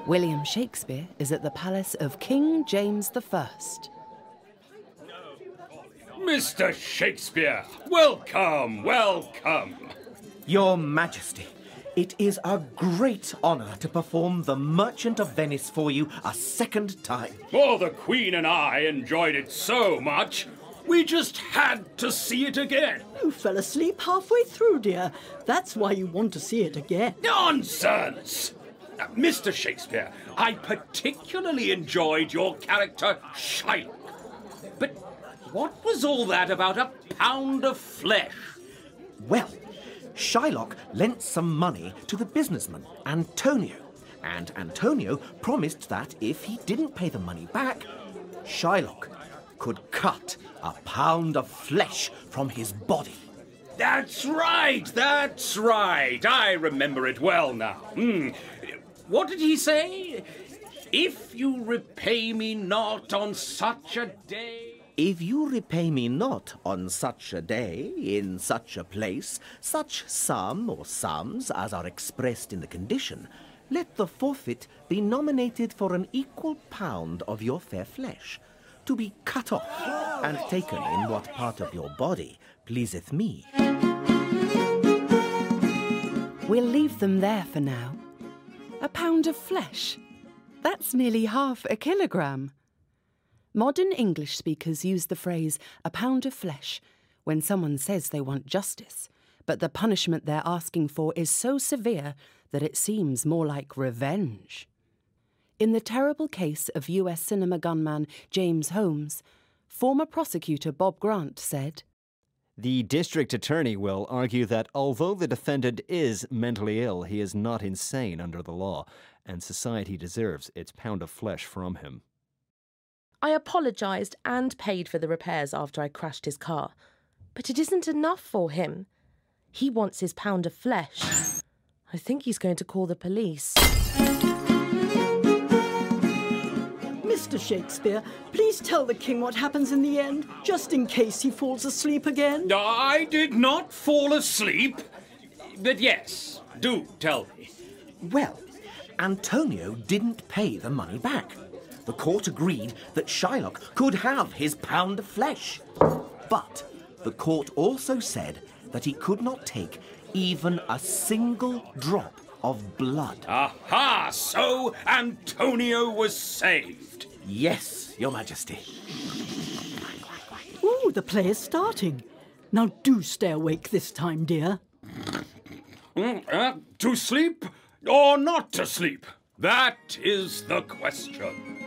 William Shakespeare is at the palace of King James I. Mr. Shakespeare, welcome, welcome. Your Majesty, it is a great honour to perform The Merchant of Venice for you a second time. Oh, the Queen and I enjoyed it so much, we just had to see it again. You fell asleep halfway through, dear. That's why you want to see it again. Nonsense! Mr. Shakespeare, I particularly enjoyed your character, Shylock. But what was all that about a pound of flesh? Well, Shylock lent some money to the businessman, Antonio. And Antonio promised that if he didn't pay the money back, Shylock could cut a pound of flesh from his body. That's right. I remember it well now. What did he say? If you repay me not on such a day... If you repay me not on such a day, in such a place, such sum or sums as are expressed in the condition, let the forfeit be nominated for an equal pound of your fair flesh, to be cut off and taken in what part of your body pleaseth me. We'll leave them there for now. A pound of flesh. That's nearly half a kilogram. Modern English speakers use the phrase a pound of flesh when someone says they want justice, but the punishment they're asking for is so severe that it seems more like revenge. In the terrible case of US cinema gunman James Holmes, former prosecutor Bob Grant said, "The district attorney will argue that although the defendant is mentally ill, he is not insane under the law, and society deserves its pound of flesh from him." I apologised and paid for the repairs after I crashed his car. But it isn't enough for him. He wants his pound of flesh. I think he's going to call the police. Mr. Shakespeare, please tell the king what happens in the end, just in case he falls asleep again. I did not fall asleep. But yes, do tell me. Well, Antonio didn't pay the money back. The court agreed that Shylock could have his pound of flesh. But the court also said that he could not take even a single drop of blood. Aha! So Antonio was saved. Yes, Your Majesty. Ooh, the play is starting. Now do stay awake this time, dear. To sleep or not to sleep? That is the question.